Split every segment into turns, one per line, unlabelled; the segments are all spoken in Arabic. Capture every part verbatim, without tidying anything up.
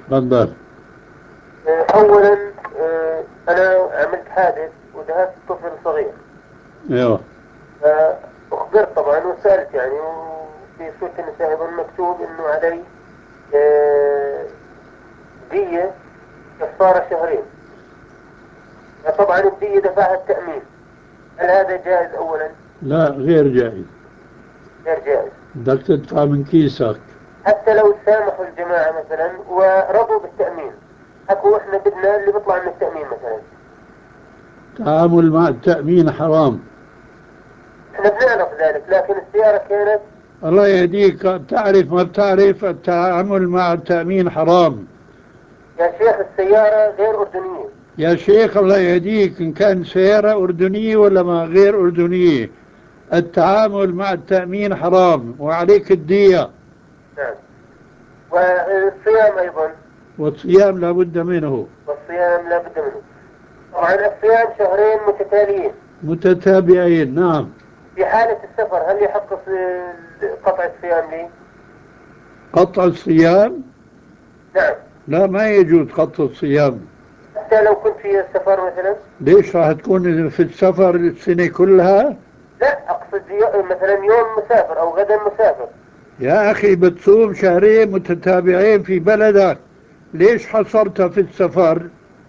تفضل.
آه، أولا آه، أنا عملت حادث ودهست طفل صغير.
ايوه.
فأخبرت طبعا وسألت يعني، وفي سورة النساء أيضا مكتوب إنه علي آه، دية كفارة شهرين. فطبعا الدية دفعها التأمين. هل هذا جائز أولا؟
لا، غير جائز.
غير جائز.
بدك تدفع من كيسك.
حتى لو سامحوا الجماعة مثلا ورضوا بالتأمين، حكوا إحنا بدنا اللي بيطلع من التأمين مثلا.
التعامل مع التأمين حرام.
إحنا بنعرف ذلك، لكن السيارة كانت.
الله يهديك، تعرف ما بتعرف، التعامل مع التأمين حرام.
يا شيخ السيارة غير أردنية.
يا شيخ الله يهديك، إن كان سيارة أردنية ولا ما غير أردنية، التعامل مع التأمين حرام وعليك الدية.
نعم. والصيام أيضا.
والصيام لا بد منه.
والصيام لا بد منه. طبعا الصيام شهرين متتاليين.
متتابعين، نعم.
في حالة السفر هل يحق قطع الصيام لي؟
قطع الصيام؟
نعم.
لا، ما يجوز قطع الصيام.
حتى لو كنت في السفر مثلا؟
ليش؟ راح تكون في السفر السنة كلها؟
لا، أقصد مثلا يوم مسافر أو غدا مسافر.
يا أخي بتصوم شهرين متتابعين في بلدك، ليش حصرتها في السفر؟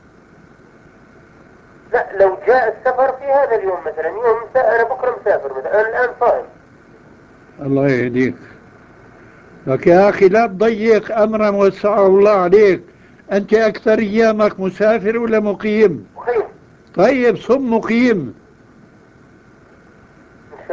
لا، لو جاء السفر في هذا اليوم مثلا، يوم مسا... أنا بكرة مسافر مثلا، أنا الآن صائم.
الله يهديك. لك يا أخي لا تضيق أمرا وسعه الله عليك. أنت أكثر أيامك مسافر ولا مقيم؟
مقيم.
طيب صم مقيم.